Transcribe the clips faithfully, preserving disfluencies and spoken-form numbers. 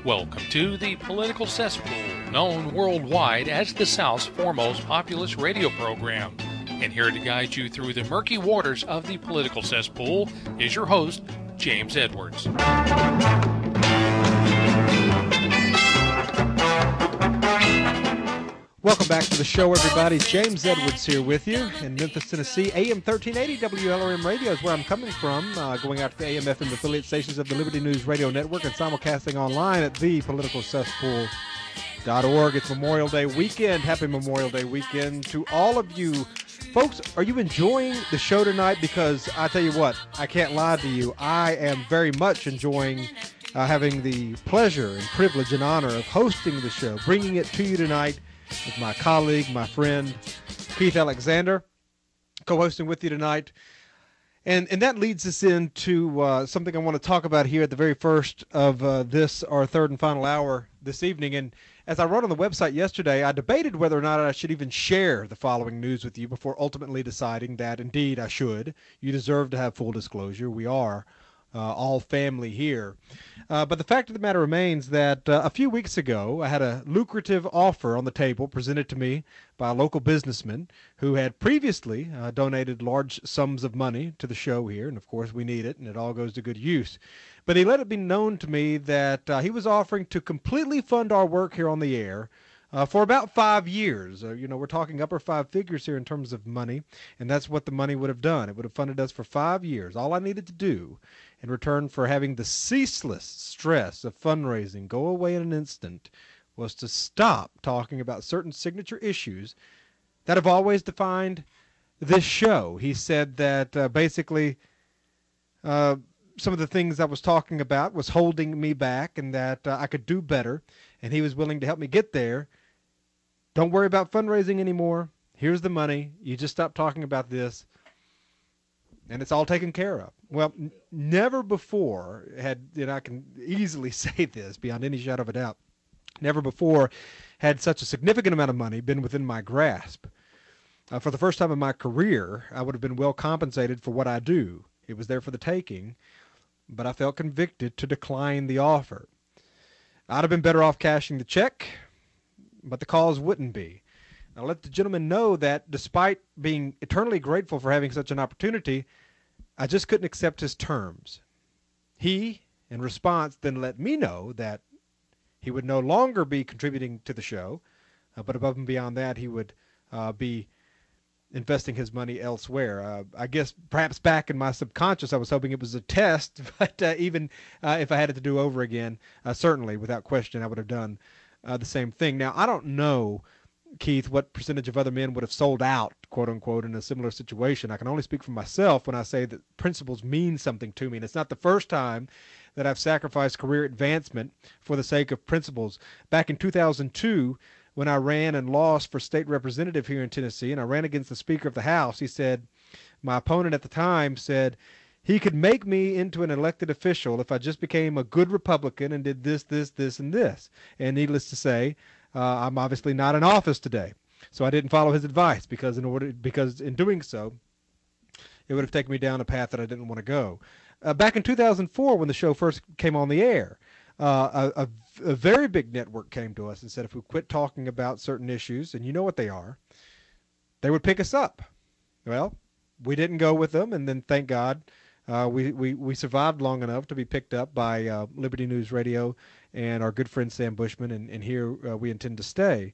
Welcome to the Political Cesspool, known worldwide as the South's foremost populist radio program. And here to guide you through the murky waters of the political cesspool is your host, James Edwards. Welcome back to the show, everybody. James Edwards here with you in Memphis, Tennessee. A M thirteen eighty W L R M Radio is where I'm coming from, uh, going out to the A M F M affiliate stations of the Liberty News Radio Network and simulcasting online at the political cesspool dot org. It's Memorial Day weekend. Happy Memorial Day weekend to all of you. Folks, are you enjoying the show tonight? Because I tell you what, I can't lie to you. I am very much enjoying uh, having the pleasure and privilege and honor of hosting the show, bringing it to you tonight with my colleague, my friend, Keith Alexander, co-hosting with you tonight. And and that leads us into uh, something I want to talk about here at the very first of uh, this, our third and final hour this evening. And as I wrote on the website yesterday, I debated whether or not I should even share the following news with you before ultimately deciding that, indeed, I should. You deserve to have full disclosure. We are Uh, all family here. Uh, but the fact of the matter remains that uh, a few weeks ago, I had a lucrative offer on the table presented to me by a local businessman who had previously uh, donated large sums of money to the show here. And of course, we need it, and it all goes to good use. But he let it be known to me that uh, he was offering to completely fund our work here on the air Uh, for about five years. Uh, you know, we're talking upper five figures here in terms of money, and that's what the money would have done. It would have funded us for five years. All I needed to do in return for having the ceaseless stress of fundraising go away in an instant was to stop talking about certain signature issues that have always defined this show. He said that uh, basically uh, some of the things I was talking about was holding me back and that uh, I could do better, and he was willing to help me get there. Don't worry about fundraising anymore. Here's the money. You just stop talking about this, and it's all taken care of. Well, n- never before had, and I can easily say this beyond any shadow of a doubt, never before had such a significant amount of money been within my grasp. Uh, for the first time in my career, I would have been well compensated for what I do. It was there for the taking, but I felt convicted to decline the offer. I'd have been better off cashing the check, but the cause wouldn't be. I let the gentleman know that despite being eternally grateful for having such an opportunity, I just couldn't accept his terms. He, in response, then let me know that he would no longer be contributing to the show, uh, but above and beyond that, he would uh, be investing his money elsewhere. Uh, I guess perhaps back in my subconscious, I was hoping it was a test, but uh, even uh, if I had it to do over again, uh, certainly, without question, I would have done uh, the same thing. Now, I don't know, Keith, what percentage of other men would have sold out, quote unquote, in a similar situation. I can only speak for myself when I say that principles mean something to me, and it's not the first time that I've sacrificed career advancement for the sake of principles. Back in two thousand two, when I ran and lost for state representative here in Tennessee, and I ran against the Speaker of the House, he said, my opponent at the time said, he could make me into an elected official if I just became a good Republican and did this, this, this, and this. And needless to say, uh, I'm obviously not in office today. So I didn't follow his advice because in order, because in doing so, it would have taken me down a path that I didn't want to go. Uh, back in two thousand four, when the show first came on the air, uh, a, a A very big network came to us and said if we quit talking about certain issues, and you know what they are, they would pick us up. Well, we didn't go with them, and then thank God uh, we, we, we survived long enough to be picked up by uh, Liberty News Radio and our good friend Sam Bushman, and, and here uh, we intend to stay.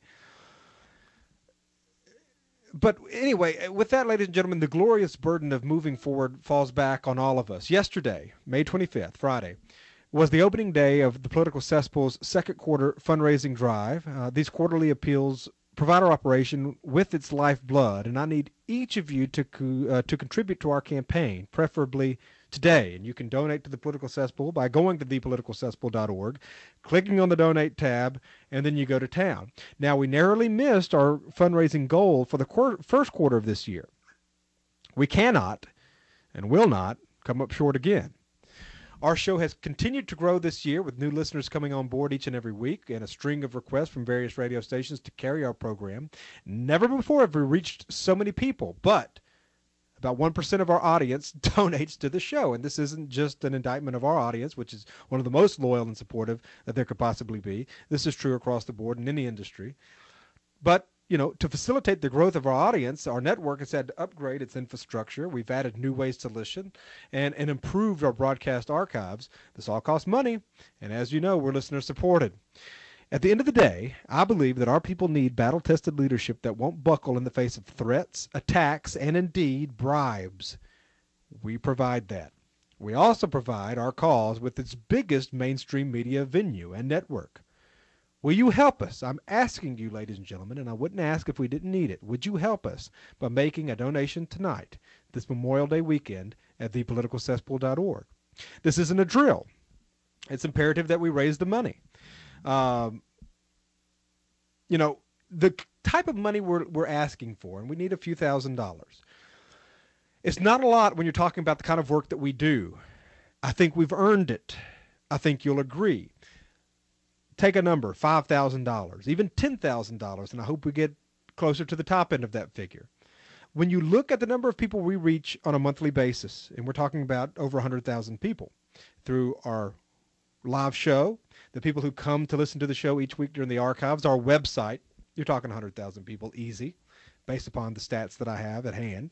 But anyway, with that, ladies and gentlemen, the glorious burden of moving forward falls back on all of us. Yesterday, May twenty-fifth, Friday, was the opening day of the Political Cesspool's second quarter fundraising drive. Uh, these quarterly appeals provide our operation with its lifeblood, and I need each of you to co- uh, to contribute to our campaign, preferably today. And you can donate to the Political Cesspool by going to the political cesspool dot org, clicking on the Donate tab, and then you go to town. Now, we narrowly missed our fundraising goal for the qu- first quarter of this year. We cannot and will not come up short again. Our show has continued to grow this year with new listeners coming on board each and every week and a string of requests from various radio stations to carry our program. Never before have we reached so many people, but About one percent of our audience donates to the show. And this isn't just an indictment of our audience, which is one of the most loyal and supportive that there could possibly be. This is true across the board in any industry. But, you know, to facilitate the growth of our audience, our network has had to upgrade its infrastructure. We've added new ways to listen and, and improved our broadcast archives. This all costs money. And as you know, we're listener supported. At the end of the day, I believe that our people need battle-tested leadership that won't buckle in the face of threats, attacks, and indeed bribes. We provide that. We also provide our cause with its biggest mainstream media venue and network. Will you help us? I'm asking you, ladies and gentlemen, and I wouldn't ask if we didn't need it. Would you help us by making a donation tonight, this Memorial Day weekend, at the political cesspool dot org? This isn't a drill. It's imperative that we raise the money. Um, you know, the type of money we're, we're asking for, and we need a few thousand dollars. It's not a lot when you're talking about the kind of work that we do. I think we've earned it. I think you'll agree. Take a number, five thousand dollars, even ten thousand dollars, and I hope we get closer to the top end of that figure. When you look at the number of people we reach on a monthly basis, and we're talking about over one hundred thousand people through our live show, the people who come to listen to the show each week during the archives, our website, you're talking one hundred thousand people easy, based upon the stats that I have at hand.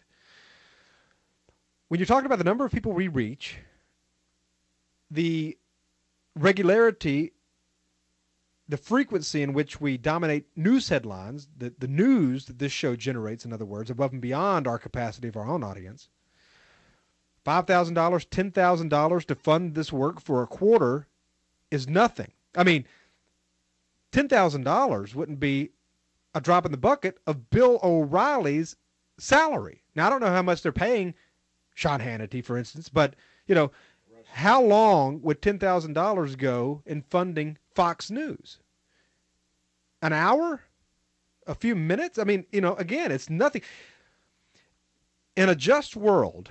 When you're talking about the number of people we reach, the regularity, the frequency in which we dominate news headlines, the, the news that this show generates, in other words, above and beyond our capacity of our own audience, five thousand dollars, ten thousand dollars to fund this work for a quarter is nothing. I mean, ten thousand dollars wouldn't be a drop in the bucket of Bill O'Reilly's salary. Now, I don't know how much they're paying Sean Hannity, for instance, but, you know, how long would ten thousand dollars go in funding Fox News? An hour? A few minutes? I mean, you know, again, it's nothing. In a just world,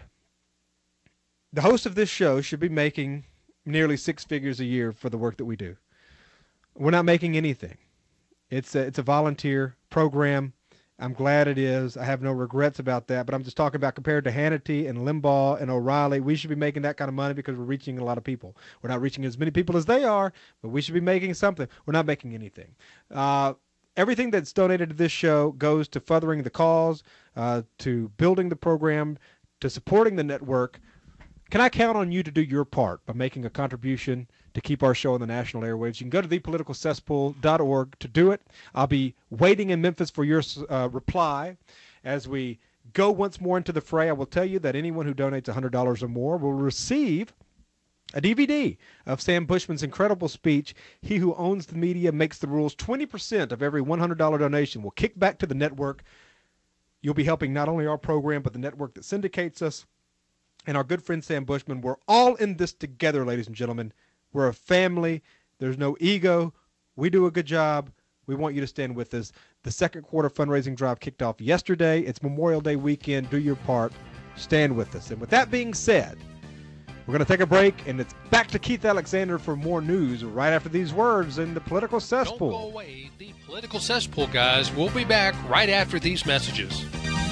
the host of this show should be making nearly six figures a year for the work that we do. We're not making anything. It's a, it's a volunteer program. I'm glad it is. I have no regrets about that, but I'm just talking about compared to Hannity and Limbaugh and O'Reilly, we should be making that kind of money because we're reaching a lot of people. We're not reaching as many people as they are, but we should be making something. We're not making anything. Uh, everything that's donated to this show goes to furthering the cause, uh, to building the program, to supporting the network. Can I count on you to do your part by making a contribution to keep our show on the national airwaves? You can go to the political cesspool dot org to do it. I'll be waiting in Memphis for your uh, reply. As we go once more into the fray, I will tell you that anyone who donates one hundred dollars or more will receive a D V D of Sam Bushman's incredible speech, "He Who Owns the Media Makes the Rules." twenty percent of every one hundred dollars donation will kick back to the network. You'll be helping not only our program, but the network that syndicates us. And our good friend Sam Bushman. We're all in this together, ladies and gentlemen. We're a family. There's no ego. We do a good job. We want you to stand with us. The second quarter fundraising drive kicked off yesterday. It's Memorial Day weekend. Do your part. Stand with us. And with that being said, we're going to take a break, and it's back to Keith Alexander for more news right after these words in the Political Cesspool. Don't go away. The Political Cesspool, guys. We'll be back right after these messages.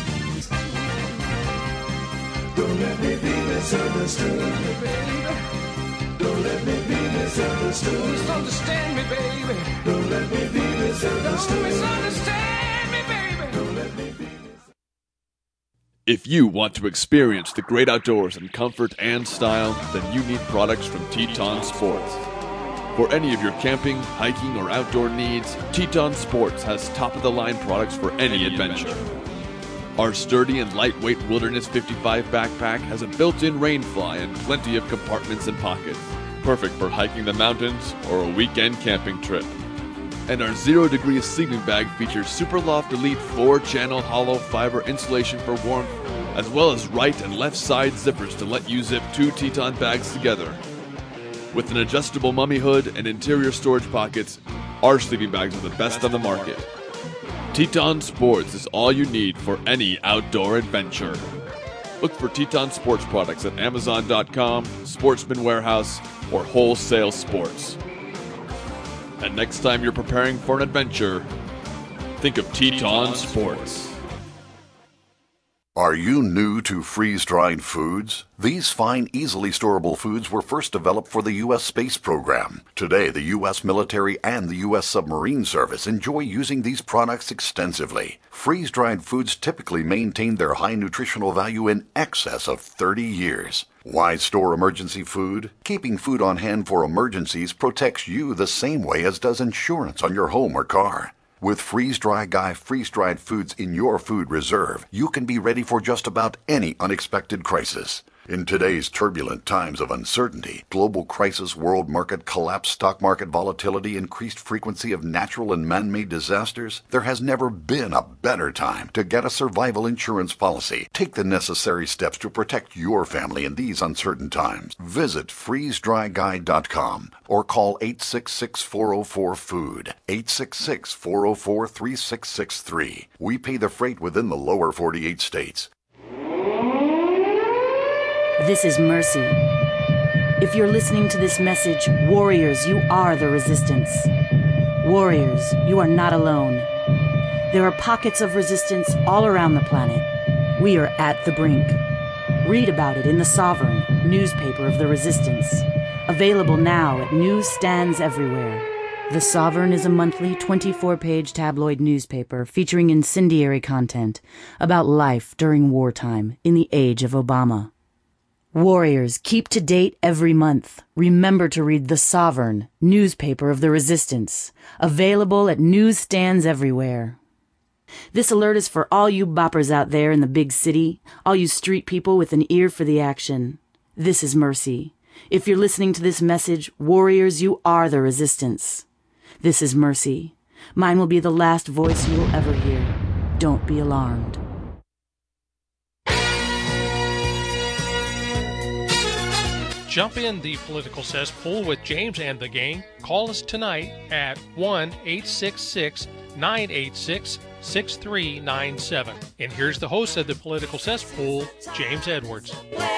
Don't let me be misunderstood, baby. Don't let me be misunderstood. Misunderstand me, baby. Don't let me be misunderstood. Don't misunderstand me, baby. Don't let me be misunderstood. If you want to experience the great outdoors in comfort and style, then you need products from Teton Sports. For any of your camping, hiking, or outdoor needs, Teton Sports has top-of-the-line products for any adventure. Our sturdy and lightweight Wilderness fifty-five backpack has a built-in rainfly and plenty of compartments and pockets, perfect for hiking the mountains or a weekend camping trip. And our Zero Degree sleeping bag features Superloft Elite four-channel hollow fiber insulation for warmth, as well as right and left side zippers to let you zip two Teton bags together. With an adjustable mummy hood and interior storage pockets, our sleeping bags are the best on the market. Teton Sports is all you need for any outdoor adventure. Look for Teton Sports products at Amazon dot com, Sportsman Warehouse, or Wholesale Sports. And next time you're preparing for an adventure, think of Teton Sports. Are you new to freeze-dried foods? These fine, easily storable foods were first developed for the U S space program. Today, the U S military and the U S submarine service enjoy using these products extensively. Freeze-dried foods typically maintain their high nutritional value in excess of thirty years. Why store emergency food? Keeping food on hand for emergencies protects you the same way as does insurance on your home or car. With Freeze-Dry Guy freeze-dried foods in your food reserve, you can be ready for just about any unexpected crisis. In today's turbulent times of uncertainty, global crisis, world market collapse, stock market volatility, increased frequency of natural and man-made disasters, there has never been a better time to get a survival insurance policy. Take the necessary steps to protect your family in these uncertain times. Visit freeze dry guy dot com or call eight six six, four oh four, food, eight six six, four oh four, three six six three. We pay the freight within the lower forty-eight states. This is Mercy. If you're listening to this message, warriors, you are the resistance. Warriors, you are not alone. There are pockets of resistance all around the planet. We are at the brink. Read about it in The Sovereign, newspaper of the resistance. Available now at newsstands everywhere. The Sovereign is a monthly twenty-four page tabloid newspaper featuring incendiary content about life during wartime in the age of Obama. Warriors, keep to date every month. Remember to read The Sovereign, newspaper of the resistance. Available at newsstands everywhere. This alert is for all you boppers out there in the big city, all you street people with an ear for the action. This is Mercy. If you're listening to this message, warriors, you are the resistance. This is Mercy. Mine will be the last voice you will ever hear. Don't be alarmed. Jump in the political cesspool with James and the gang. Call us tonight at one eight six six, nine eight six, six three nine seven. And here's the host of the political cesspool, James Edwards.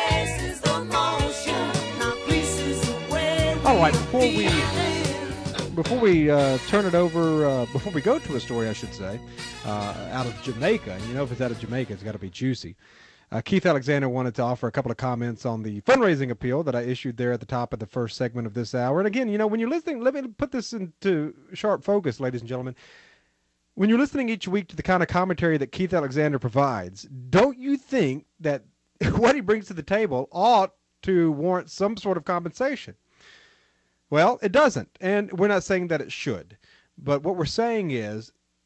All right, before we before we uh, turn it over, uh, before we go to a story, I should say, uh, out of Jamaica. And you know, if it's out of Jamaica, it's got to be juicy. Uh, Keith Alexander wanted to offer a couple of comments on the fundraising appeal that I issued there at the top of the first segment of this hour. And again, you know, when you're listening, let me put this into sharp focus, ladies and gentlemen. When you're listening each week to the kind of commentary that Keith Alexander provides, don't you think that what he brings to the table ought to warrant some sort of compensation? Well, it doesn't. And we're not saying that it should. But what we're saying is,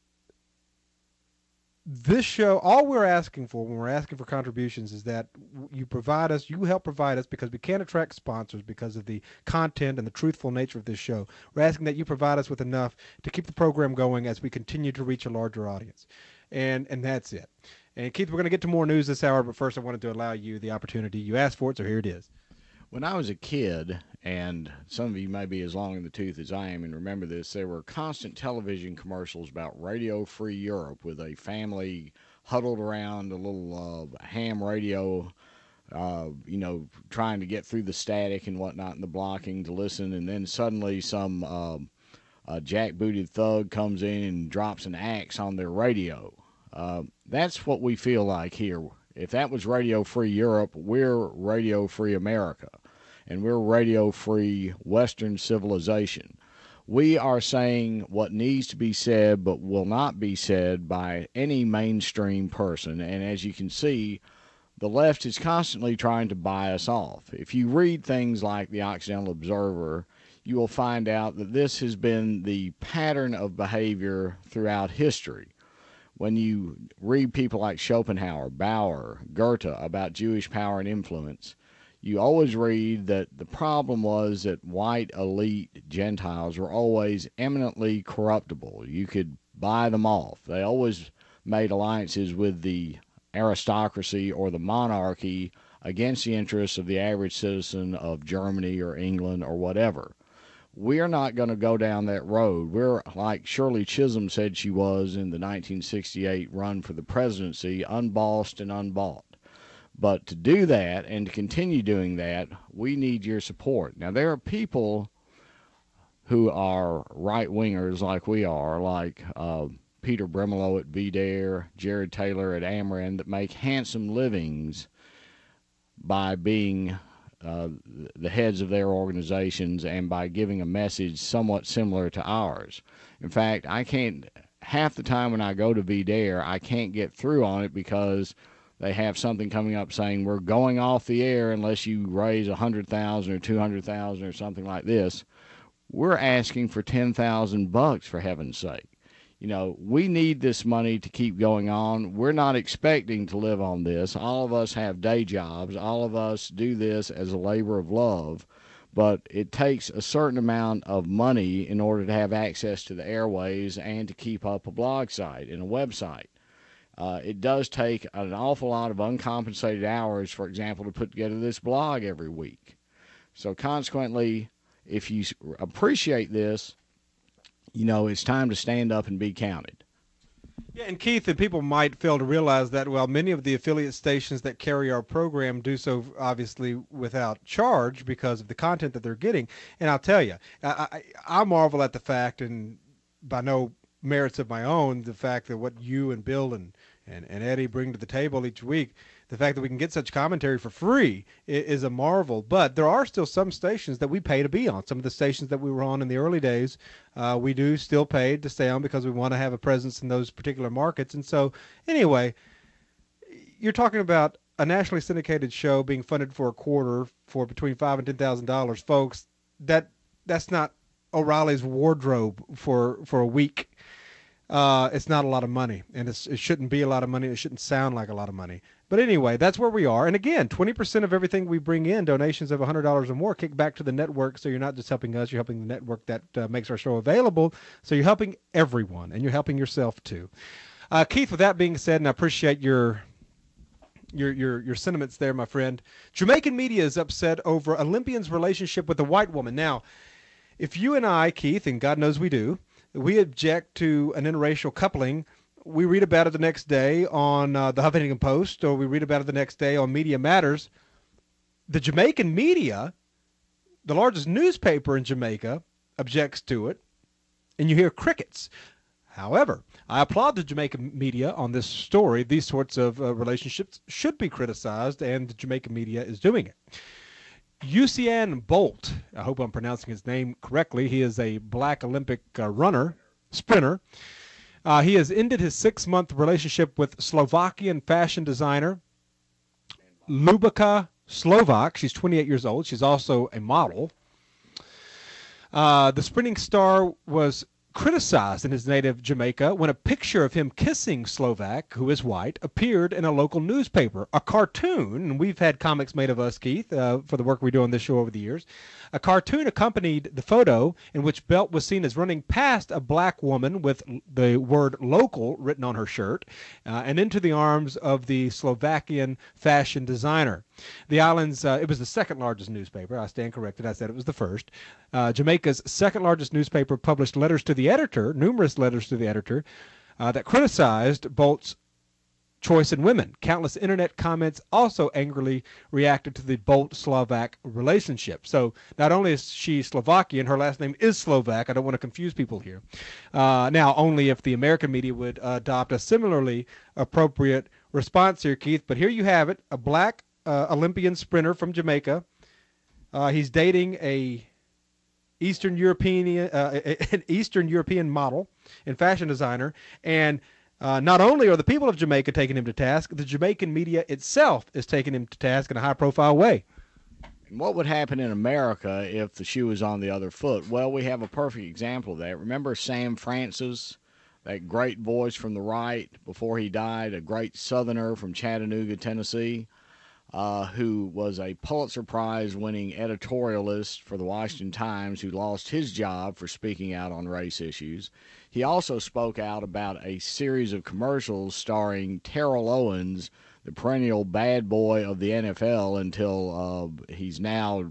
this show, all we're asking for when we're asking for contributions is that you provide us, you help provide us, because we can't attract sponsors because of the content and the truthful nature of this show. We're asking that you provide us with enough to keep the program going as we continue to reach a larger audience. And and that's it. And Keith, we're going to get to more news this hour, but first I wanted to allow you the opportunity. You asked for it, so here it is. When I was a kid, and some of you may be as long in the tooth as I am and remember this, there were constant television commercials about Radio Free Europe with a family huddled around a little uh, ham radio, uh, you know, trying to get through the static and whatnot and the blocking to listen, and then suddenly some uh, uh, jackbooted thug comes in and drops an axe on their radio. Uh, that's what we feel like here. If that was Radio Free Europe, we're Radio Free America, and we're Radio Free Western civilization. We are saying what needs to be said but will not be said by any mainstream person, and as you can see, the left is constantly trying to buy us off. If you read things like the Occidental Observer, you will find out that this has been the pattern of behavior throughout history. When you read people like Schopenhauer, Bauer, Goethe about Jewish power and influence, you always read that the problem was that white elite Gentiles were always eminently corruptible. You could buy them off. They always made alliances with the aristocracy or the monarchy against the interests of the average citizen of Germany or England or whatever. We're not going to go down that road. We're like Shirley Chisholm said she was in the nineteen sixty-eight run for the presidency, unbossed and unbought. But to do that and to continue doing that, we need your support. Now, there are people who are right-wingers like we are, like uh, Peter Brimelow at V Dare, Jared Taylor at Ameren, that make handsome livings by being uh, the heads of their organizations and by giving a message somewhat similar to ours. In fact, I can't, half the time when I go to V Dare, I can't get through on it because they have something coming up saying we're going off the air unless you raise one hundred thousand dollars or two hundred thousand dollars or something like this. We're asking for ten thousand bucks, for heaven's sake. You know, we need this money to keep going on. We're not expecting to live on this. All of us have day jobs. All of us do this as a labor of love. But it takes a certain amount of money in order to have access to the airways and to keep up a blog site and a website. Uh, it does take an awful lot of uncompensated hours, for example, to put together this blog every week. So consequently, if you appreciate this, you know, it's time to stand up and be counted. Yeah, and Keith, and people might fail to realize that, well, many of the affiliate stations that carry our program do so obviously without charge because of the content that they're getting. And I'll tell you, I, I, I marvel at the fact, and by no merits of my own, the fact that what you and Bill and, and, and Eddie bring to the table each week, the fact that we can get such commentary for free is, is a marvel. But there are still some stations that we pay to be on. Some of the stations that we were on in the early days, uh, we do still pay to stay on because we want to have a presence in those particular markets. And so, anyway, you're talking about a nationally syndicated show being funded for a quarter for between five and ten thousand dollars, folks. That that's not O'Reilly's wardrobe for for a week. Uh, it's not a lot of money, and it's, it shouldn't be a lot of money. It shouldn't sound like a lot of money. But anyway, that's where we are. And again, twenty percent of everything we bring in, donations of one hundred dollars or more, kick back to the network. So you're not just helping us, you're helping the network that uh, makes our show available. So you're helping everyone, and you're helping yourself too. Uh, Keith, with that being said, and I appreciate your your your your sentiments there, my friend. Jamaican media is upset over Olympian's relationship with a white woman. Now, if you and I, Keith, and God knows we do, we object to an interracial coupling, we read about it the next day on uh, the Huffington Post, or we read about it the next day on Media Matters. The Jamaican media, the largest newspaper in Jamaica, objects to it, and you hear crickets. However, I applaud the Jamaican media on this story. These sorts of uh, relationships should be criticized, and the Jamaican media is doing it. Usain Bolt, I hope I'm pronouncing his name correctly. He is a black Olympic uh, runner, sprinter. Uh, he has ended his six-month relationship with Slovakian fashion designer Lubica Slovak. She's twenty-eight years old. She's also a model. Uh, the sprinting star was criticized in his native Jamaica when a picture of him kissing Slovak, who is white, appeared in a local newspaper. A cartoon, and we've had comics made of us, Keith, uh, for the work we do on this show over the years. A cartoon accompanied the photo in which Belt was seen as running past a black woman with the word local written on her shirt uh, and into the arms of the Slovakian fashion designer. The island's, uh, it was the second largest newspaper. I stand corrected. I said it was the first. Uh, Jamaica's second largest newspaper published letters to the editor, numerous letters to the editor, uh, that criticized Bolt's choice in women. Countless internet comments also angrily reacted to the Bolt-Slovak relationship. So not only is she Slovakian, her last name is Slovak. I don't want to confuse people here. Uh, now, only if the American media would uh, adopt a similarly appropriate response here, Keith. But here you have it, a black uh, Olympian sprinter from Jamaica. Uh, he's dating a Eastern European, uh, an Eastern European model and fashion designer, and uh, not only are the people of Jamaica taking him to task, the Jamaican media itself is taking him to task in a high-profile way. And what would happen in America if the shoe was on the other foot? Well, we have a perfect example of that. Remember Sam Francis, that great voice from the right before he died, a great Southerner from Chattanooga, Tennessee? Uh, who was a Pulitzer Prize-winning editorialist for the Washington Times who lost his job for speaking out on race issues. He also spoke out about a series of commercials starring Terrell Owens, the perennial bad boy of the N F L until uh, he's now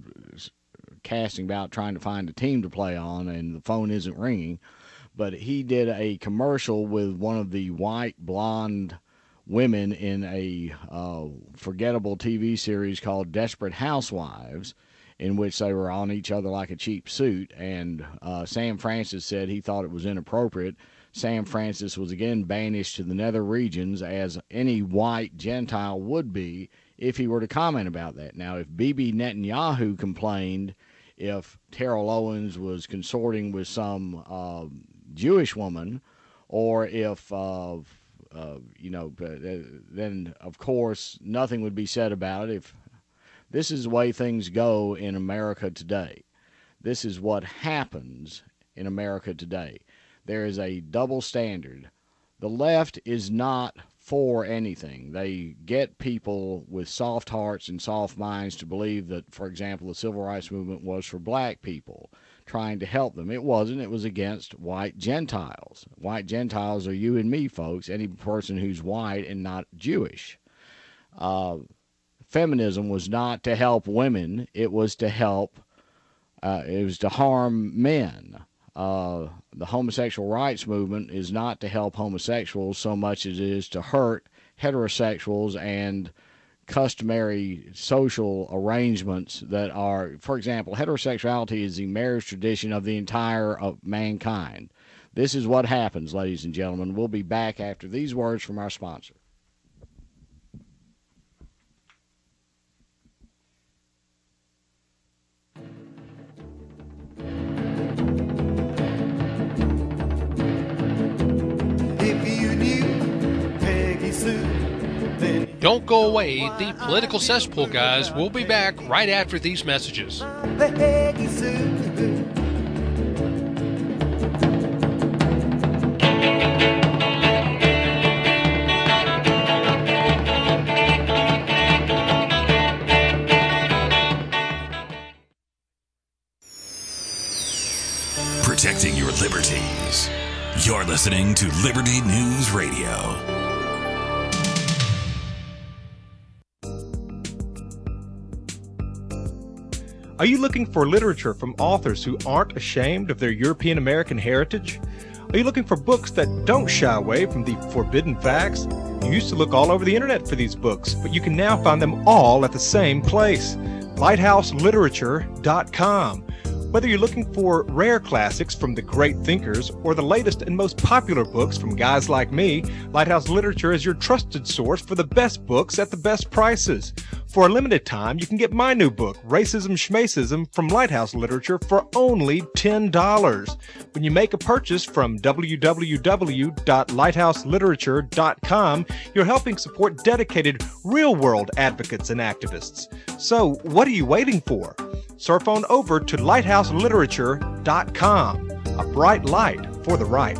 casting about trying to find a team to play on, and the phone isn't ringing. But he did a commercial with one of the white, blonde women in a uh, forgettable T V series called Desperate Housewives, in which they were on each other like a cheap suit. And uh, Sam Francis said he thought it was inappropriate. Sam Francis was again banished to the nether regions, as any white Gentile would be if he were to comment about that. Now, if Bibi Netanyahu complained if Terrell Owens was consorting with some uh, Jewish woman, or if, uh, uh, you know, then, of course, nothing would be said about it. If this is the way things go in America today. This is what happens in America today. There is a double standard. The left is not for anything. They get people with soft hearts and soft minds to believe that, for example, the civil rights movement was for black people, trying to help them. It wasn't. It was against white Gentiles. White Gentiles are you and me, folks, any person who's white and not Jewish. Uh, feminism was not to help women. It was to help, uh, it was to harm men. Uh, the homosexual rights movement is not to help homosexuals so much as it is to hurt heterosexuals and customary social arrangements that are, for example, heterosexuality is the marriage tradition of the entire of mankind. This is what happens, ladies and gentlemen. We'll be back after these words from our sponsor. Don't go away. The Political Cesspool guys will be back right after these messages. Protecting your liberties. You're listening to Liberty News Radio. Are you looking for literature from authors who aren't ashamed of their European American heritage? Are you looking for books that don't shy away from the forbidden facts? You used to look all over the internet for these books, but you can now find them all at the same place, lighthouse literature dot com. Whether you're looking for rare classics from the great thinkers or the latest and most popular books from guys like me, Lighthouse Literature is your trusted source for the best books at the best prices. For a limited time, you can get my new book, Racism Schmacism, from Lighthouse Literature for only ten dollars. When you make a purchase from w w w dot lighthouse literature dot com, you're helping support dedicated, real-world advocates and activists. So, what are you waiting for? Surf on over to lighthouse literature dot com, a bright light for the right.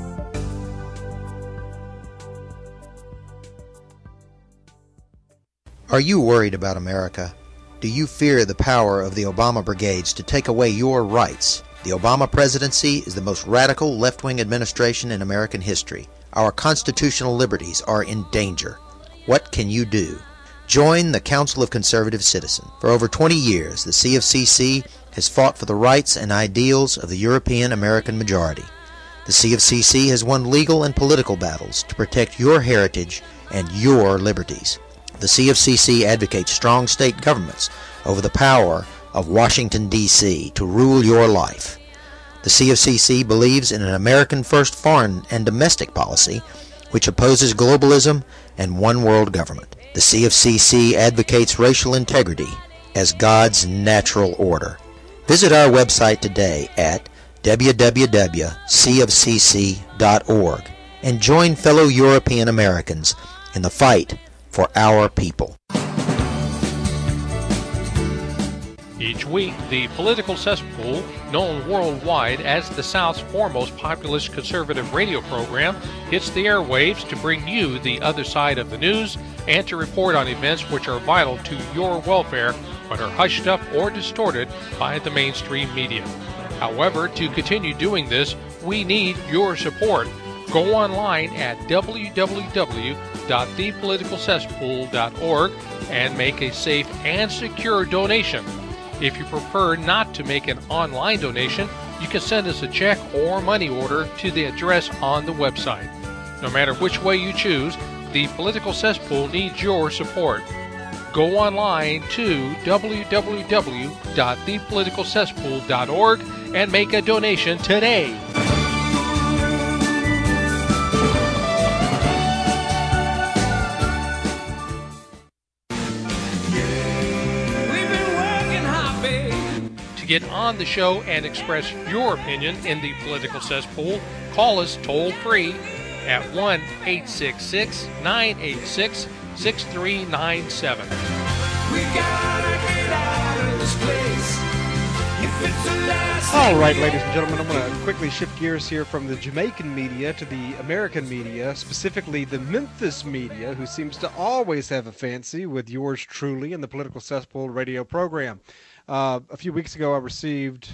Are you worried about America? Do you fear the power of the Obama brigades to take away your rights? The Obama presidency is the most radical left-wing administration in American history. Our constitutional liberties are in danger. What can you do? Join the Council of Conservative Citizens. For over twenty years, the C of C C has fought for the rights and ideals of the European American majority. The C of C C has won legal and political battles to protect your heritage and your liberties. The C of C C advocates strong state governments over the power of Washington, D C to rule your life. The C of C C believes in an American-first foreign and domestic policy which opposes globalism and one-world government. The C of C C advocates racial integrity as God's natural order. Visit our website today at w w w dot c of c c dot org and join fellow European Americans in the fight for our people. Each week, the Political Cesspool, known worldwide as the South's foremost populist conservative radio program, hits the airwaves to bring you the other side of the news and to report on events which are vital to your welfare but are hushed up or distorted by the mainstream media. However, to continue doing this, we need your support. Go online at w w w dot the political cesspool dot org and make a safe and secure donation. If you prefer not to make an online donation, you can send us a check or money order to the address on the website. No matter which way you choose, the Political Cesspool needs your support. Go online to w w w dot the political cesspool dot org and make a donation today. To get on the show and express your opinion in the political cesspool, call us toll free at one eight six six, nine eight six, six three nine seven. We gotta get out of this place. If it's the last All thing right, we ladies and gentlemen, I'm going to quickly shift gears here from the Jamaican media to the American media, specifically the Memphis media, who seems to always have a fancy with yours truly in the Political Cesspool radio program. Uh, a few weeks ago, I received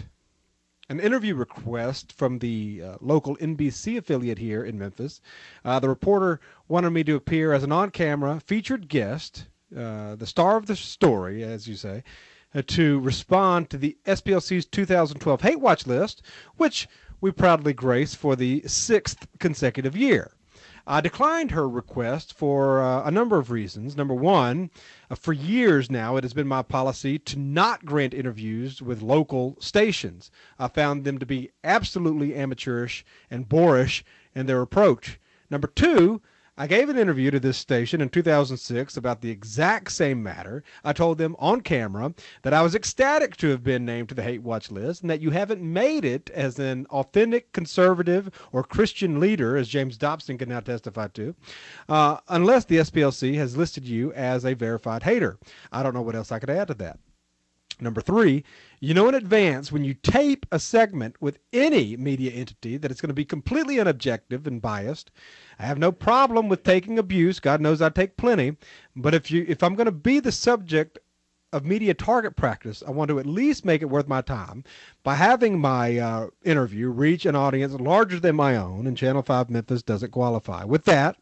an interview request from the uh, local N B C affiliate here in Memphis. Uh, the reporter wanted me to appear as an on-camera featured guest, uh, the star of the story, as you say, uh, to respond to the S P L C's two thousand twelve Hate Watch list, which we proudly grace for the sixth consecutive year. I declined her request for uh, a number of reasons. Number one, uh, for years now, it has been my policy to not grant interviews with local stations. I found them to be absolutely amateurish and boorish in their approach. Number two, I gave an interview to this station in two thousand six about the exact same matter. I told them on camera that I was ecstatic to have been named to the Hate Watch list and that you haven't made it as an authentic conservative or Christian leader, as James Dobson can now testify to, uh, unless the S P L C has listed you as a verified hater. I don't know what else I could add to that. Number three, you know in advance when you tape a segment with any media entity that it's going to be completely unobjective and biased. I have no problem with taking abuse. God knows I take plenty. But if you, if I'm going to be the subject of media target practice, I want to at least make it worth my time by having my uh, interview reach an audience larger than my own, and Channel five Memphis doesn't qualify. With that,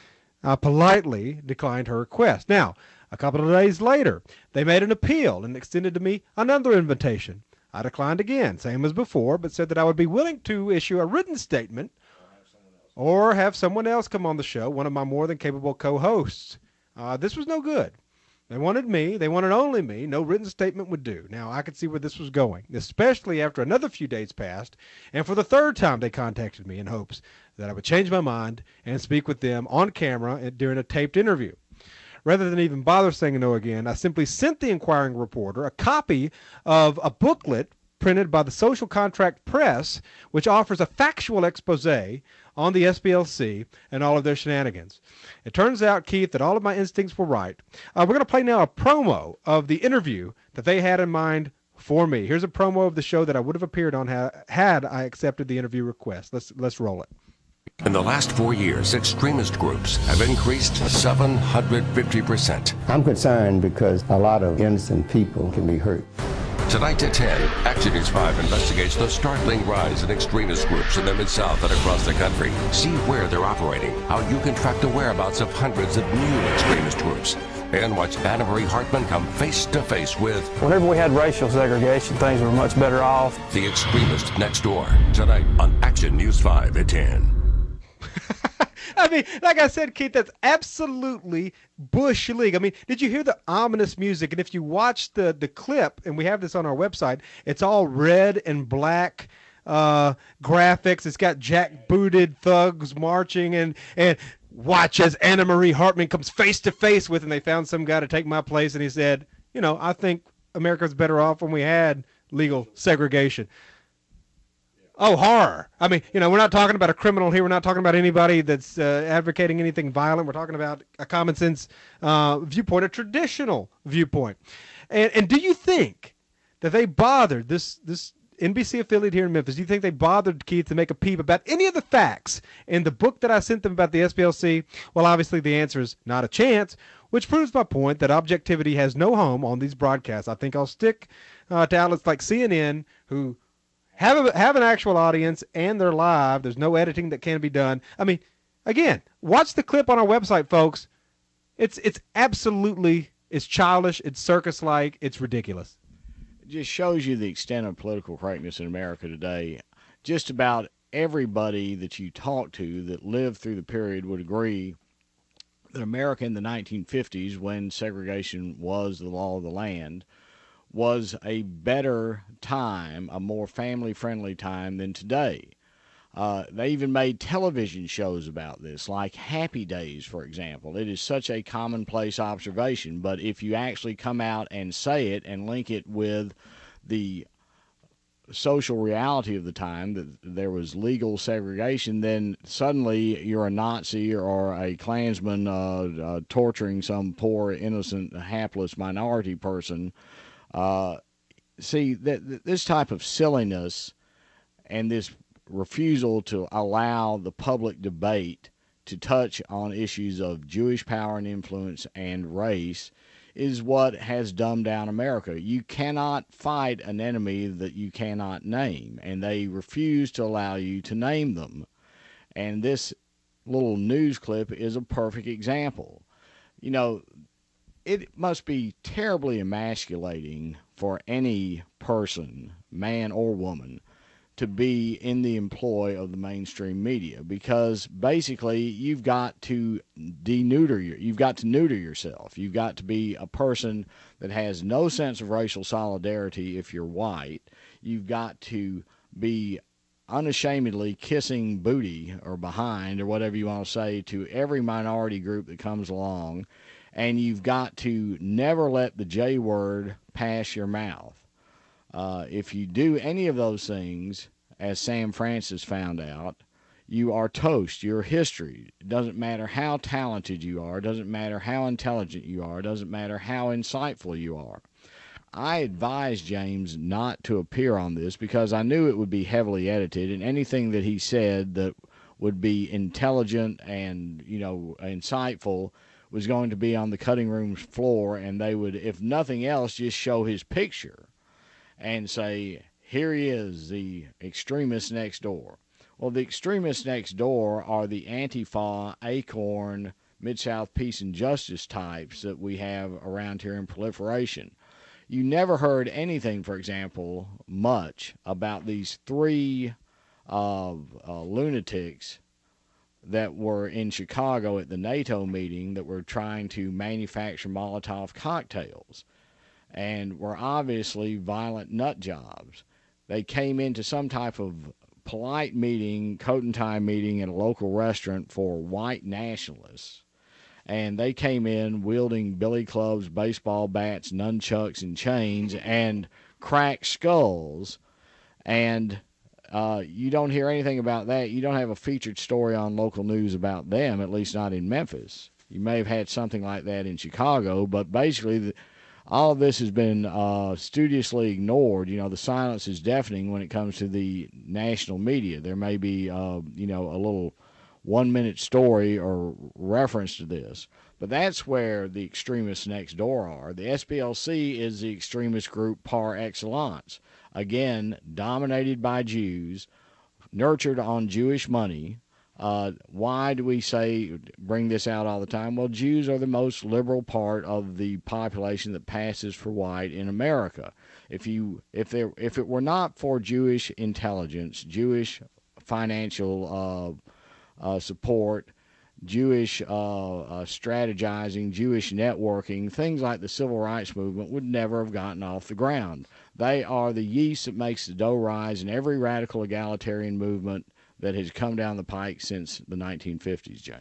I politely declined her request. Now, a couple of days later, they made an appeal and extended to me another invitation. I declined again, same as before, but said that I would be willing to issue a written statement or have someone else come on the show, one of my more than capable co-hosts. Uh, this was no good. They wanted me. They wanted only me. No written statement would do. Now, I could see where this was going, especially after another few days passed, and for the third time they contacted me in hopes that I would change my mind and speak with them on camera during a taped interview. Rather than even bother saying no again, I simply sent the inquiring reporter a copy of a booklet printed by the Social Contract Press, which offers a factual expose on the S P L C and all of their shenanigans. It turns out, Keith, that all of my instincts were right. Uh, we're going to play now a promo of the interview that they had in mind for me. Here's a promo of the show that I would have appeared on ha- had I accepted the interview request. Let's let's roll it. In the last four years, extremist groups have increased seven hundred fifty percent. I'm concerned because a lot of innocent people can be hurt. Tonight at ten, Action News five investigates the startling rise in extremist groups in the Mid-South and across the country. See where they're operating, how you can track the whereabouts of hundreds of new extremist groups, and watch Anna Marie Hartman come face to face with... Whenever we had racial segregation, things were much better off. The extremist next door. Tonight on Action News five at ten. I mean, like I said, Keith, that's absolutely Bush League. I mean, did you hear the ominous music? And if you watch the, the clip, and we have this on our website, it's all red and black uh, graphics. It's got jack-booted thugs marching, and, and watch as Anna Marie Hartman comes face-to-face with, and they found some guy to take my place, and he said, you know, I think America's better off when we had legal segregation. Oh, horror. I mean, you know, we're not talking about a criminal here. We're not talking about anybody that's uh, advocating anything violent. We're talking about a common sense uh, viewpoint, a traditional viewpoint. And and do you think that they bothered, this, this N B C affiliate here in Memphis, do you think they bothered, Keith, to make a peep about any of the facts in the book that I sent them about the S P L C? Well, obviously the answer is not a chance, which proves my point that objectivity has no home on these broadcasts. I think I'll stick uh, to outlets like C N N, who Have a, have an actual audience, and they're live. There's no editing that can be done. I mean, again, watch the clip on our website, folks. It's it's absolutely, it's childish, it's circus-like, it's ridiculous. It just shows you the extent of political correctness in America today. Just about everybody that you talk to that lived through the period would agree that America in the nineteen fifties, when segregation was the law of the land, was a better time, a more family-friendly time than today. Uh, they even made television shows about this, like Happy Days, for example. It is such a commonplace observation, but if you actually come out and say it and link it with the social reality of the time, that there was legal segregation, then suddenly you're a Nazi or a Klansman uh, uh, torturing some poor, innocent, hapless minority person. Uh, see, that this type of silliness and this refusal to allow the public debate to touch on issues of Jewish power and influence and race is what has dumbed down America. You cannot fight an enemy that you cannot name, and they refuse to allow you to name them. And this little news clip is a perfect example. You know, it must be terribly emasculating for any person, man or woman, to be in the employ of the mainstream media, because basically you've got to deneuter your, you've got to neuter yourself. You've got to be a person that has no sense of racial solidarity if you're white. You've got to be unashamedly kissing booty or behind or whatever you want to say to every minority group that comes along, and you've got to never let the J word pass your mouth. Uh, if you do any of those things, as Sam Francis found out, you are toast. You're history. It doesn't matter how talented you are. It doesn't matter how intelligent you are. It doesn't matter how insightful you are. I advised James not to appear on this because I knew it would be heavily edited, and anything that he said that would be intelligent and, you know, insightful was going to be on the cutting room floor, and they would, if nothing else, just show his picture and say, here he is, the extremist next door. Well, the extremists next door are the Antifa, Acorn, Mid-South Peace and Justice types that we have around here in proliferation. You never heard anything, for example, much about these three uh, uh, lunatics that were in Chicago at the NATO meeting that were trying to manufacture Molotov cocktails and were obviously violent nut jobs. They came into some type of polite meeting, coat and tie meeting at a local restaurant for white nationalists, and they came in wielding billy clubs, baseball bats, nunchucks, and chains, and cracked skulls, and uh, you don't hear anything about that. You don't have a featured story on local news about them, at least not in Memphis. You may have had something like that in Chicago, but basically the all of this has been uh, studiously ignored. You know, the silence is deafening when it comes to the national media. There may be, uh, you know, a little one-minute story or reference to this, but that's where the extremists next door are. The S P L C is the extremist group par excellence. Again, dominated by Jews, nurtured on Jewish money. Uh, why do we say, bring this out all the time? Well, Jews are the most liberal part of the population that passes for white in America. If you, if there, if it were not for Jewish intelligence, Jewish financial uh, uh, support, Jewish uh, uh, strategizing, Jewish networking, things like the civil rights movement would never have gotten off the ground. They are the yeast that makes the dough rise in every radical egalitarian movement that has come down the pike since the nineteen fifties, James.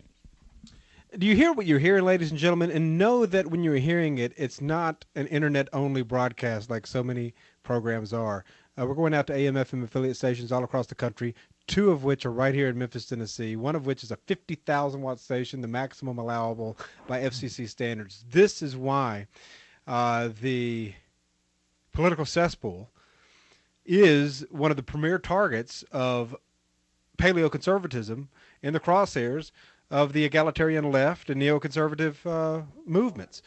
Do you hear what you're hearing, ladies and gentlemen? And know that when you're hearing it, it's not an internet-only broadcast like so many programs are. Uh, we're going out to A M F M affiliate stations all across the country, two of which are right here in Memphis, Tennessee, one of which is a fifty thousand watt station, the maximum allowable by F C C standards. This is why uh, the political cesspool is one of the premier targets of paleoconservatism in the crosshairs of the egalitarian left and neoconservative uh, movements.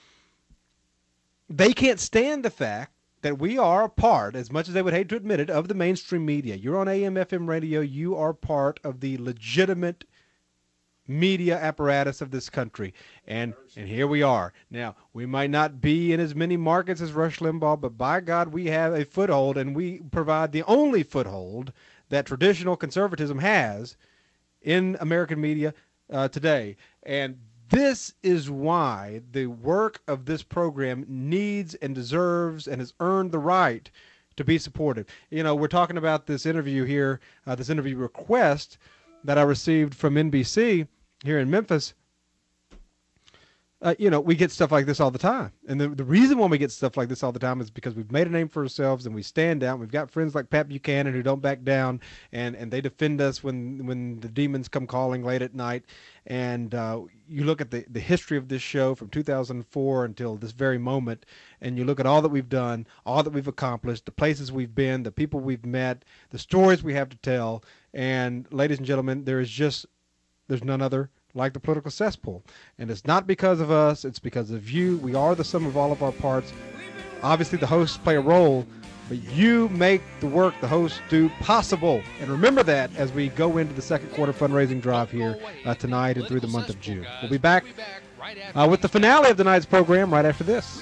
They can't stand the fact that we are a part, as much as they would hate to admit it, of the mainstream media. You're on A M F M radio. You are part of the legitimate media apparatus of this country. And and here we are. Now, we might not be in as many markets as Rush Limbaugh, but by God, we have a foothold, and we provide the only foothold that traditional conservatism has in American media uh, today. And this is why the work of this program needs and deserves and has earned the right to be supported. You know, we're talking about this interview here, uh, this interview request that I received from N B C here in Memphis. uh, you know, we get stuff like this all the time. And the, the reason why we get stuff like this all the time is because we've made a name for ourselves and we stand out. We've got friends like Pat Buchanan who don't back down, and, and they defend us when, when the demons come calling late at night. And uh, you look at the, the history of this show from two thousand four until this very moment, and you look at all that we've done, all that we've accomplished, the places we've been, the people we've met, the stories we have to tell. And ladies and gentlemen, there is just, there's none other like the Political Cesspool. And it's not because of us, it's because of you. We are the sum of all of our parts. Obviously, the hosts play a role, but you make the work the hosts do possible. And remember that as we go into the second quarter fundraising drive here uh, tonight and through the month of June. We'll be back uh, with the finale of tonight's program right after this.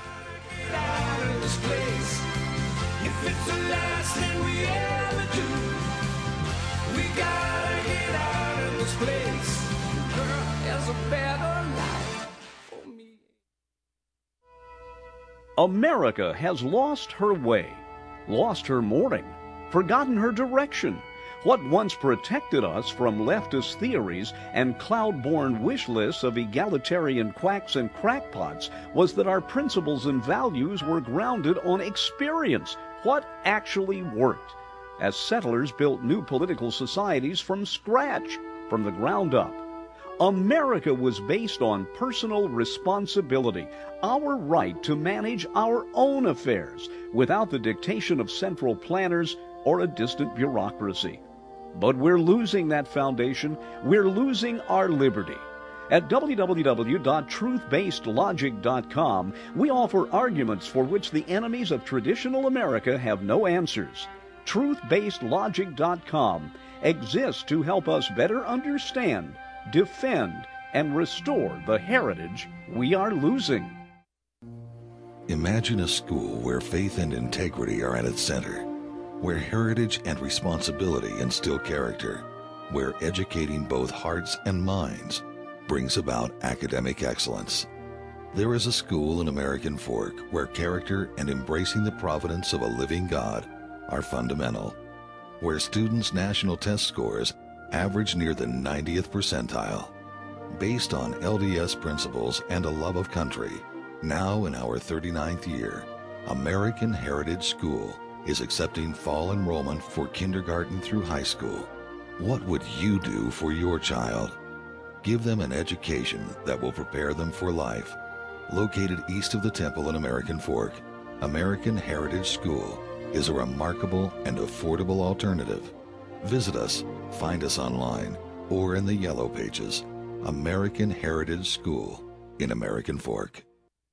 America has lost her way, lost her morning, forgotten her direction. What once protected us from leftist theories and cloud-born wish lists of egalitarian quacks and crackpots was that our principles and values were grounded on experience, what actually worked, as settlers built new political societies from scratch, from the ground up. America was based on personal responsibility, our right to manage our own affairs without the dictation of central planners or a distant bureaucracy. But we're losing that foundation. We're losing our liberty. At w w w dot truth based logic dot com, we offer arguments for which the enemies of traditional America have no answers. truth based logic dot com exists to help us better understand, defend, and restore the heritage we are losing. Imagine a school where faith and integrity are at its center, where heritage and responsibility instill character, where educating both hearts and minds brings about academic excellence. There is a school in American Fork where character and embracing the providence of a living God are fundamental, where students' national test scores average near the ninetieth percentile. Based on L D S principles and a love of country, now in our thirty-ninth year, American Heritage School is accepting fall enrollment for kindergarten through high school. What would you do for your child? Give them an education that will prepare them for life. Located east of the Temple in American Fork, American Heritage School is a remarkable and affordable alternative. Visit us, find us online, or in the Yellow Pages. American Heritage School in American Fork.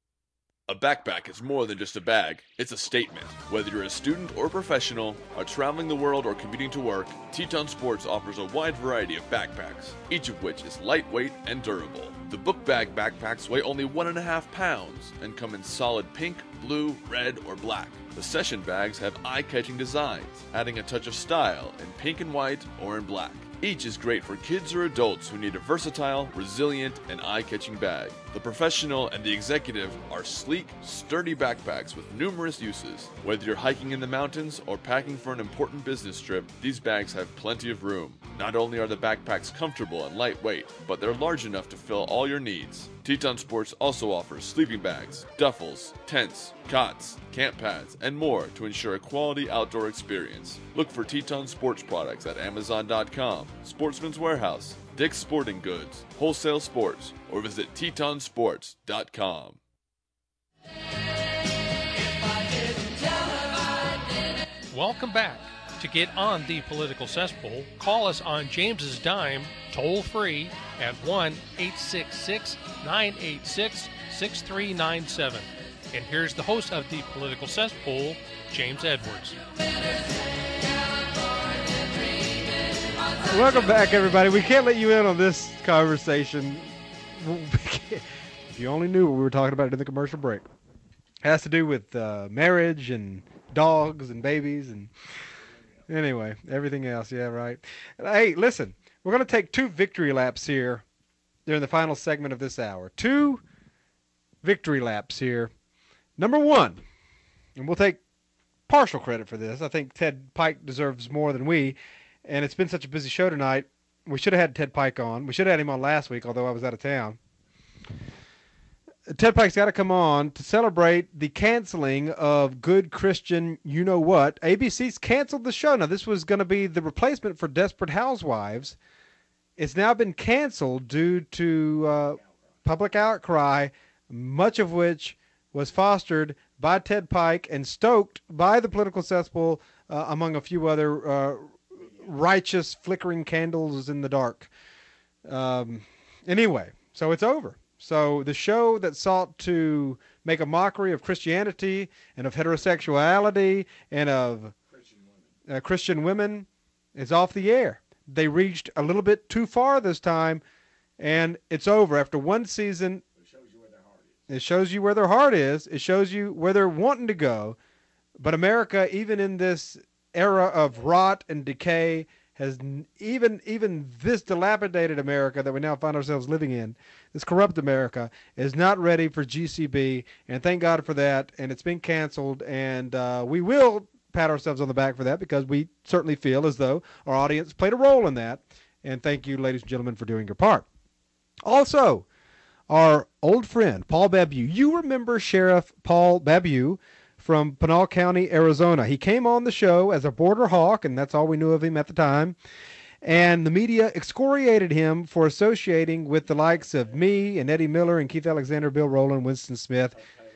A backpack is more than just a bag, it's a statement. Whether you're a student or professional, are traveling the world or commuting to work, Teton Sports offers a wide variety of backpacks, each of which is lightweight and durable. The book bag backpacks weigh only one and a half pounds and come in solid pink, blue, red, or black. The session bags have eye-catching designs, adding a touch of style in pink and white or in black. Each is great for kids or adults who need a versatile, resilient, and eye-catching bag. The professional and the executive are sleek, sturdy backpacks with numerous uses. Whether you're hiking in the mountains or packing for an important business trip, these bags have plenty of room. Not only are the backpacks comfortable and lightweight, but they're large enough to fill all your needs. Teton Sports also offers sleeping bags, duffels, tents, cots, camp pads, and more to ensure a quality outdoor experience. Look for Teton Sports products at amazon dot com, Sportsman's Warehouse, Dick's Sporting Goods, Wholesale Sports, or visit teton sports dot com. Welcome back. To get on the Political Cesspool, call us on James's dime, toll free, at one eight six six, nine eight six, six three nine seven. And here's the host of the Political Cesspool, James Edwards. Welcome back, everybody. We can't let you in on this conversation. If you only knew what we were talking about in the commercial break. It has to do with uh, marriage and dogs and babies and anyway, everything else. Yeah, right. Hey, listen, we're going to take two victory laps here during the final segment of this hour. Two victory laps here. Number one, and we'll take partial credit for this. I think Ted Pike deserves more than we, and it's been such a busy show tonight. We should have had Ted Pike on. We should have had him on last week, although I was out of town. Ted Pike's got to come on to celebrate the canceling of Good Christian You Know What. A B C's canceled the show. Now, this was going to be the replacement for Desperate Housewives. It's now been canceled due to uh, public outcry, much of which was fostered by Ted Pike and stoked by the political cesspool, uh, among a few other uh, righteous flickering candles in the dark. Um, anyway, so it's over. So the show that sought to make a mockery of Christianity and of heterosexuality and of Christian women, uh, Christian women is off the air. They reached a little bit too far this time, and it's over. After one season, it shows you where their heart is. It shows you where their heart is. It shows you where they're wanting to go. But America, even in this era of rot and decay, has even even this dilapidated America that we now find ourselves living in, this corrupt America, is not ready for G C B, and thank God for that, and it's been canceled, and uh, we will pat ourselves on the back for that because we certainly feel as though our audience played a role in that, and thank you, ladies and gentlemen, for doing your part. Also, our old friend, Paul Babu. You remember Sheriff Paul Babu from Pinal County, Arizona. He came on the show as a border hawk, and that's all we knew of him at the time. And the media excoriated him for associating with the likes of me and Eddie Miller and Keith Alexander, Bill Rowland, Winston Smith.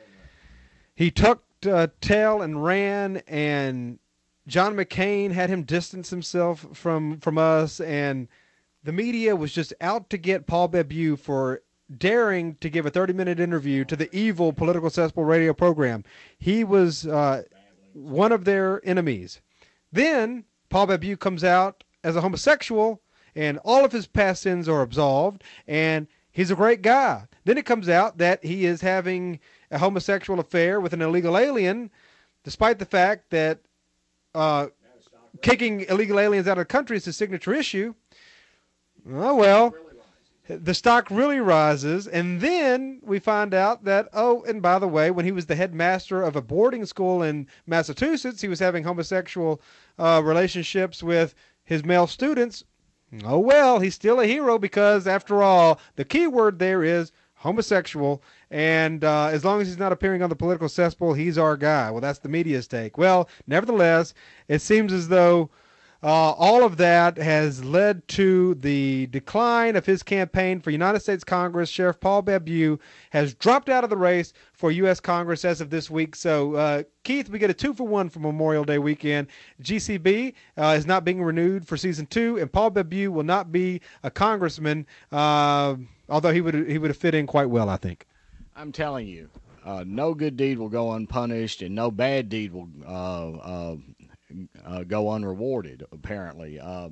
He tucked uh, tail and ran, and John McCain had him distance himself from, from us, and the media was just out to get Paul Babu for daring to give a thirty-minute interview to the evil Political Cesspool radio program. He was uh, one of their enemies. Then Paul Babu comes out as a homosexual, and all of his past sins are absolved, and he's a great guy. Then it comes out that he is having a homosexual affair with an illegal alien, despite the fact that uh, kicking illegal aliens out of the country is his signature issue. Oh, well. The stock really rises, and then we find out that, oh, and by the way, when he was the headmaster of a boarding school in Massachusetts, he was having homosexual uh, relationships with his male students. Oh, well, he's still a hero because, after all, the key word there is homosexual, and uh, as long as he's not appearing on the Political Cesspool, he's our guy. Well, that's the media's take. Well, nevertheless, it seems as though Uh, all of that has led to the decline of his campaign for United States Congress. Sheriff Paul Babu has dropped out of the race for U S Congress as of this week. So, uh, Keith, we get a two for one for Memorial Day weekend. G C B uh, is not being renewed for season two, and Paul Babu will not be a congressman, uh, although he would he would have fit in quite well, I think. I'm telling you, uh, no good deed will go unpunished, and no bad deed will uh, uh, Uh, go unrewarded, apparently. Uh,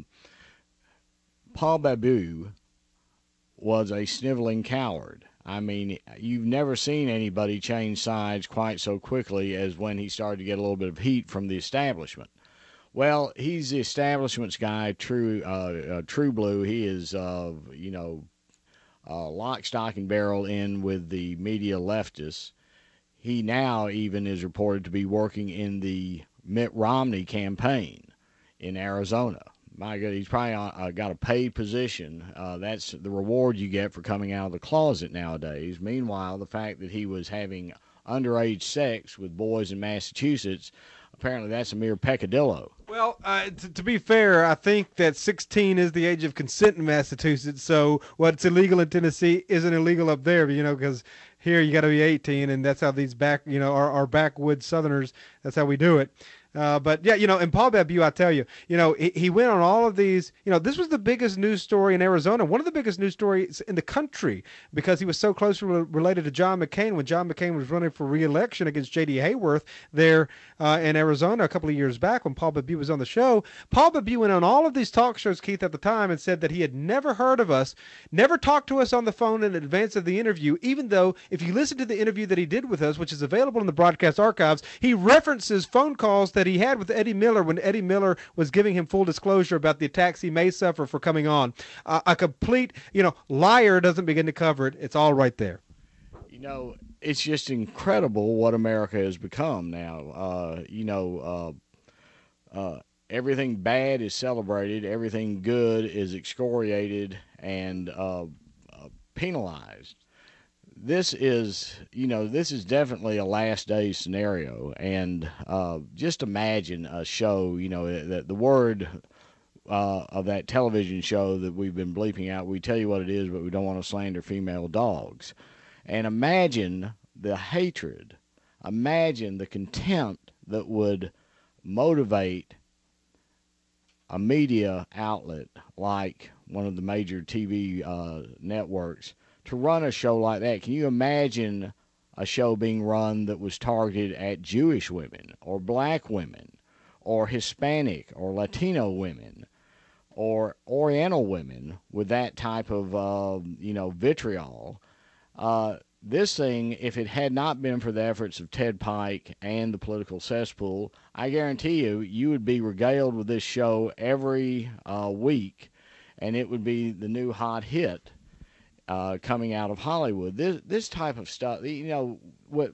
Paul Babu was a sniveling coward. I mean, you've never seen anybody change sides quite so quickly as when he started to get a little bit of heat from the establishment. Well, he's the establishment's guy, true uh, uh, true blue. He is, uh, you know, uh, lock, stock, and barrel in with the media leftists. He now even is reported to be working in the Mitt Romney campaign in Arizona. My God, he's probably uh, got a paid position. Uh, that's the reward you get for coming out of the closet nowadays. Meanwhile, the fact that he was having underage sex with boys in Massachusetts, apparently that's a mere peccadillo. Well, uh, t- to be fair, I think that sixteen is the age of consent in Massachusetts, so what's illegal in Tennessee isn't illegal up there, you know, because here you got to be eighteen, and that's how these back, you know, our, our backwoods Southerners, that's how we do it. Uh, but, yeah, you know, and Paul Babu, I tell you, you know, he, he went on all of these, you know, this was the biggest news story in Arizona, one of the biggest news stories in the country, because he was so closely re- related to John McCain when John McCain was running for re-election against J D. Hayworth there uh, in Arizona a couple of years back when Paul Babu was on the show. Paul Babu went on all of these talk shows, Keith, at the time, and said that he had never heard of us, never talked to us on the phone in advance of the interview, even though if you listen to the interview that he did with us, which is available in the broadcast archives, he references phone calls that he had with Eddie Miller when Eddie Miller was giving him full disclosure about the attacks he may suffer for coming on. Uh, a complete, you know, liar doesn't begin to cover it. It's all right there. You know, it's just incredible what America has become now. Uh, you know, uh, uh, everything bad is celebrated, everything good is excoriated and uh, uh, penalized. this is, you know, this is definitely a last day scenario. And uh, just imagine a show, you know, that the word uh, of that television show that we've been bleeping out, we tell you what it is, but we don't want to slander female dogs. And imagine the hatred, imagine the contempt that would motivate a media outlet like one of the major T V uh, networks to run a show like that. Can you imagine a show being run that was targeted at Jewish women or black women or Hispanic or Latino women or Oriental women with that type of, uh, you know, vitriol? Uh, this thing, if it had not been for the efforts of Ted Pike and the political cesspool, I guarantee you, you would be regaled with this show every uh, week, and it would be the new hot hit uh, coming out of Hollywood. This this type of stuff, you know, what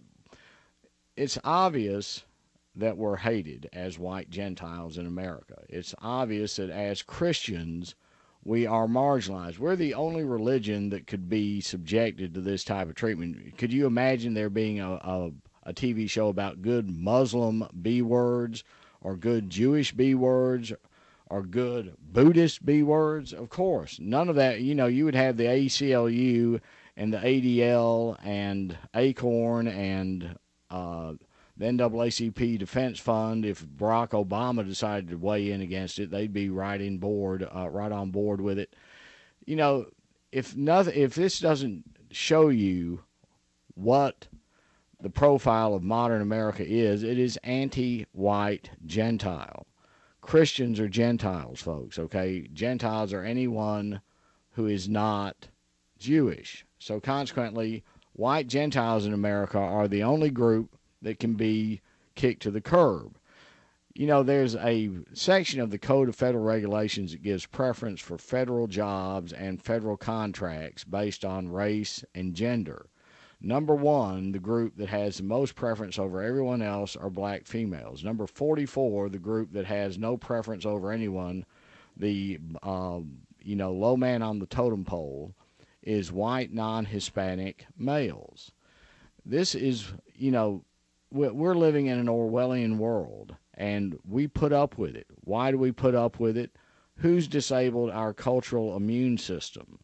it's obvious that we're hated as white Gentiles in America. It's obvious that as Christians, we are marginalized. We're the only religion that could be subjected to this type of treatment. Could you imagine there being a, a, a T V show about good Muslim B words or good Jewish B words or good Buddhist B words? Of course. None of that. You know, you would have the A C L U and the A D L and ACORN and uh, the N double A C P Defense Fund. If Barack Obama decided to weigh in against it, they'd be right in board, uh, right on board with it. You know, if nothing, if this doesn't show you what the profile of modern America is, it is anti-white Gentile. Christians are Gentiles, folks. Okay, Gentiles are anyone who is not Jewish. So consequently, white Gentiles in America are the only group that can be kicked to the curb. You know, there's a section of the Code of Federal Regulations that gives preference for federal jobs and federal contracts based on race and gender. Number one, the group that has the most preference over everyone else are black females. Number forty-four, the group that has no preference over anyone, the, uh, you know, low man on the totem pole, is white non-Hispanic males. This is, you know, we're living in an Orwellian world, and we put up with it. Why do we put up with it? Who's disabled our cultural immune system?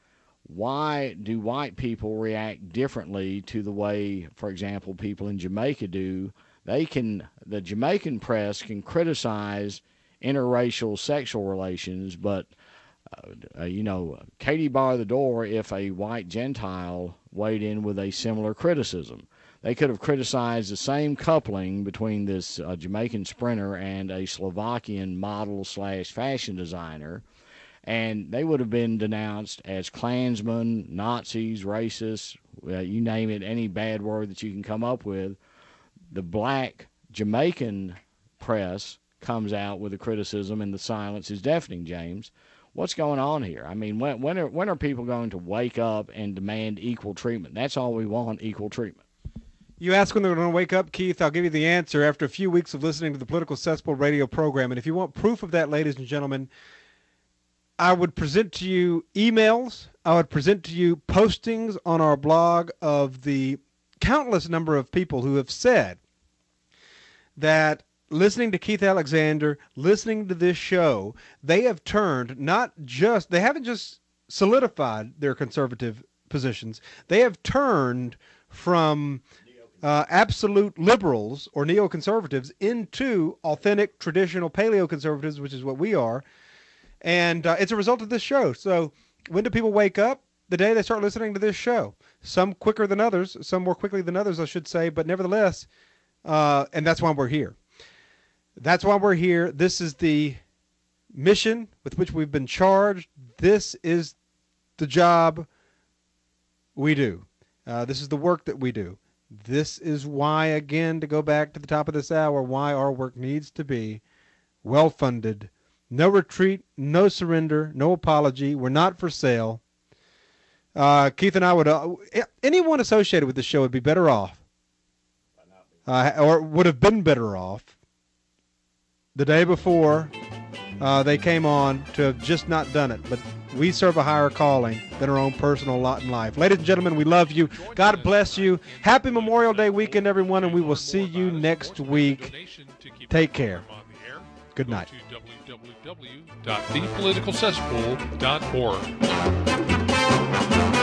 Why do white people react differently to the way, for example, people in Jamaica do? They can, the Jamaican press can criticize interracial sexual relations, but, uh, you know, Katie bar the door if a white Gentile weighed in with a similar criticism. They could have criticized the same coupling between this uh, Jamaican sprinter and a Slovakian model slash fashion designer, and they would have been denounced as Klansmen, Nazis, racists, uh, you name it, any bad word that you can come up with. The black Jamaican press comes out with a criticism, and the silence is deafening, James. What's going on here? I mean, when, when, are, when are people going to wake up and demand equal treatment? That's all we want, equal treatment. You ask when they're going to wake up, Keith. I'll give you the answer after a few weeks of listening to the Political Cesspool radio program. And if you want proof of that, ladies and gentlemen, I would present to you emails. I would present to you postings on our blog of the countless number of people who have said that listening to Keith Alexander, listening to this show, they have turned not just, they haven't just solidified their conservative positions, they have turned from Uh, absolute liberals or neoconservatives into authentic traditional paleoconservatives, which is what we are. And uh, it's a result of this show. So when do people wake up? The day they start listening to this show. Some quicker than others, some more quickly than others, I should say. But nevertheless, uh, and that's why we're here. That's why we're here. This is the mission with which we've been charged. This is the job we do. Uh, this is the work that we do. This is why, again, to go back to the top of this hour, why our work needs to be well-funded. No retreat, no surrender, no apology. We're not for sale. Uh, Keith and I would, uh, anyone associated with the show would be better off, uh, or would have been better off the day before uh, they came on to have just not done it. But we serve a higher calling than our own personal lot in life. Ladies and gentlemen, we love you. God bless you. Happy Memorial Day weekend, everyone, and we will see you next week. Take care. Good night. w w w dot the political cesspool dot org.